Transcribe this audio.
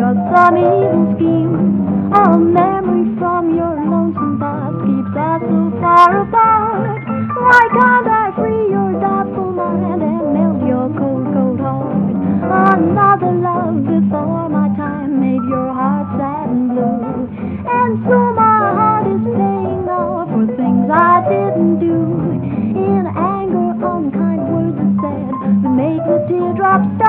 of some evil scheme. A memory from your lonesome past keeps us so far apart. Why can't I free your doubtful mind and melt your cold, cold heart? Another love before my time made your heart sad and blue, and so my heart is paying now for things I didn't do. In anger, unkind words are said that make the teardrops stop.